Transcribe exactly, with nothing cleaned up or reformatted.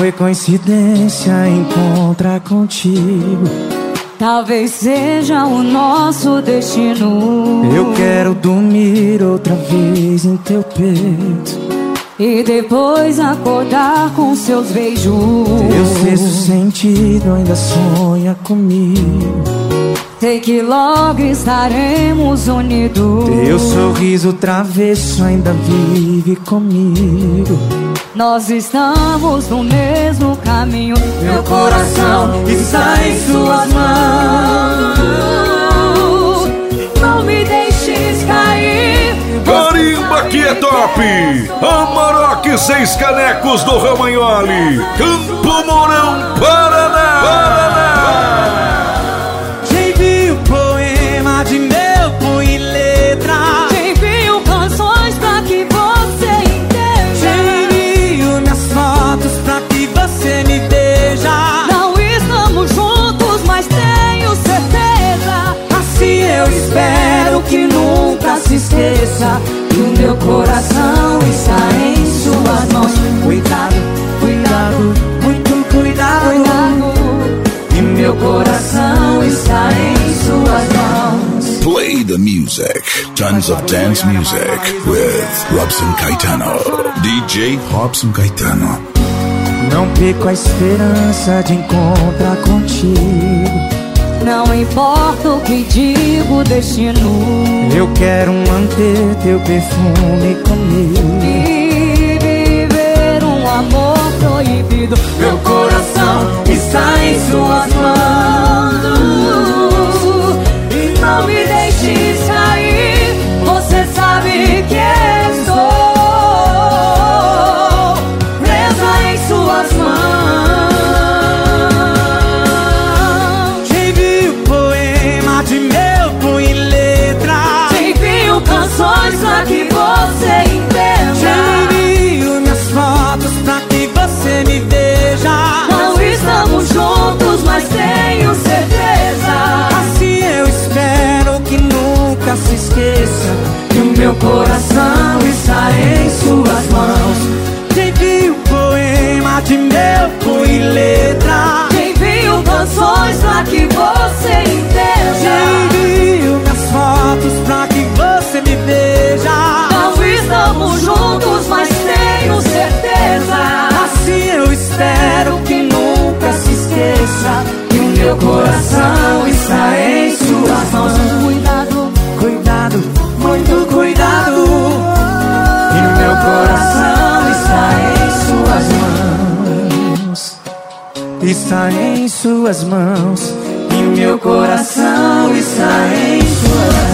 foi coincidência encontrar contigo. Talvez seja o nosso destino. Eu quero dormir outra vez em teu peito e depois acordar com seus beijos. Teu sexto sentido ainda sonha comigo. Sei que logo estaremos unidos. Teu sorriso travesso ainda vive comigo. Nós estamos no mesmo caminho. Meu coração está em suas mãos. Não me deixes cair. Carimba que é top! Amarok, seis canecos do Romagnoli, Campo Mourão, Paraná. Paraná. Te envio poema de meu punho e letra. Te envio canções pra que você entenda. Te envio minhas fotos pra que você me veja. Não estamos juntos, mas tenho certeza. Assim eu espero que nunca se esqueça que o meu coração está em suas mãos. Cuidado, cuidado, muito cuidado, Cuidado. E meu coração está em suas mãos. Play the music. Tons of dance music with Robson Caetano. D J Robson Caetano. Não perco a esperança de encontrar contigo. Não importa o que diga o destino. Eu quero manter teu perfume comigo E viver um amor proibido. Meu coração está em suas mãos. E não me deixes cair. Você sabe que estou presa em suas mãos. Canções pra que você entenda. Te envio minhas fotos pra que você me veja. Não estamos juntos, mas tenho certeza. Assim eu espero que nunca se esqueça que o meu coração está em suas mãos. Te envio poema de meu punho e letra. Te envio canções pra que você entenda. Te envio minhas fotos pra que você me veja. Não estamos juntos, mas tenho certeza. Assim eu espero que nunca se esqueça que o meu coração está em suas mãos. Cuidado, Cuidado, muito cuidado. E meu coração está em suas mãos. Está em suas mãos. E meu coração está em suas mãos.